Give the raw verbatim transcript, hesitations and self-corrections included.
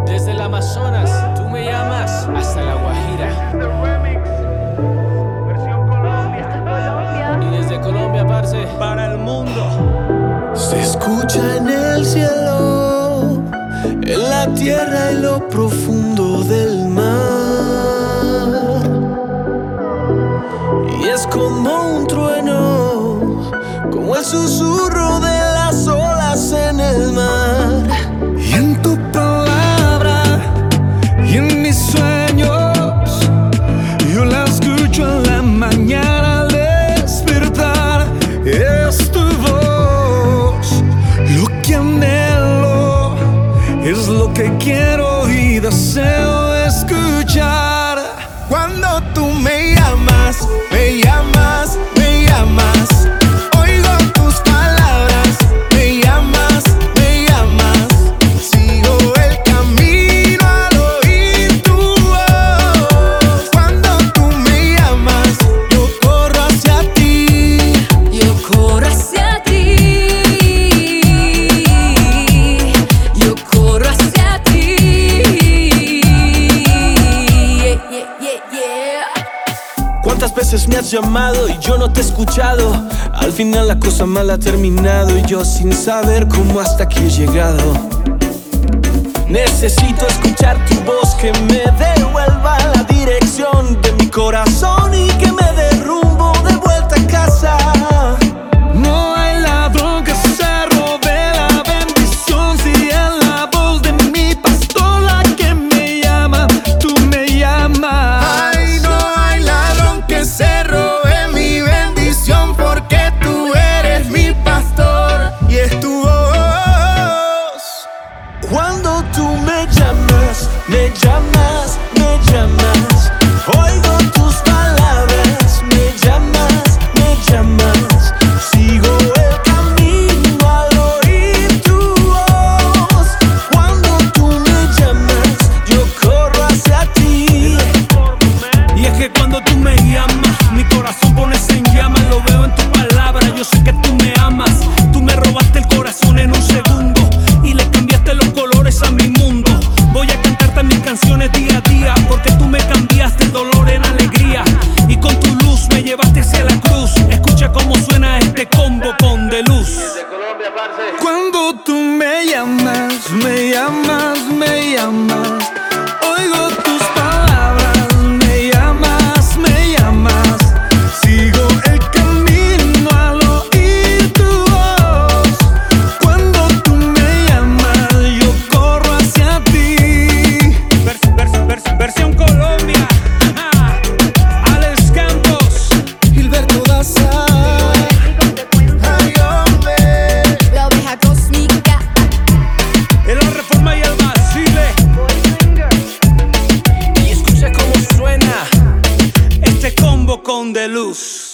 Desde el Amazonas, tú me llamas, hasta La Guajira. Y desde Colombia, parce, para el mundo. Se escucha en el cielo, en la tierra y lo profundo del mar. Y es como un trueno, como el susurro de las olas en el mar. Y en tu palabra y en mis sueños, yo la escucho en la mañana al despertar. Es tu voz lo que anhelo, es lo que quiero y deseo escuchar. Cuando tú me llamas, me llamas, me llamas. Oigo tus palabras, me llamas, me llamas. Sigo el camino al oír tu voz. Cuando tú me llamas, yo corro hacia ti. Yo corro hacia ti. Yo corro hacia ti. Yeah, yeah, yeah, yeah. ¿Cuántas veces me has llamado y yo no te he escuchado? Al final la cosa mal ha terminado y yo sin saber cómo hasta aquí he llegado. Necesito escuchar tu voz que me devuelva la dirección de mi corazón y que me dé rumbo de vuelta a casa. No hay ladrón que se robe la bendición, si es la voz de mi pastor la que me llama, tú me llamas. Ay, no hay ladrón que se robe mi bendición, porque tú eres mi pastor y es tu voz. Cuando tú me llamas, me llamas, me llamas. Oigo tus palabras, me llamas, me llamas. Sigo el camino al oír tu voz. Cuando tú me llamas, yo corro hacia ti. Y es que cuando tú me llamas, mi corazón pones en llamas. Lo veo en tu palabra, yo sé que tú me amas. Tú me robaste el corazón en un segundo y le cambiaste los colores a mi mundo. Voy a cantarte mis canciones día a día, porque tú me cambiaste el dolor en alegría. Y con tu luz me llevaste hacia la cruz. Escucha cómo suena este combo con De Luz. Cuando tú me llamas, me llamas, me llamas. Oigo tus palabras, me llamas, me llamas. Sigo el camino al oír tu voz. Cuando tú me llamas, yo corro hacia ti. Vers- vers- vers- versión Colombia. Alex Campos. Gilberto Daza. Ay, hombre. La oveja cósmica. En la Reforma y el Basile. Y escucha cómo suena este combo con De Luz.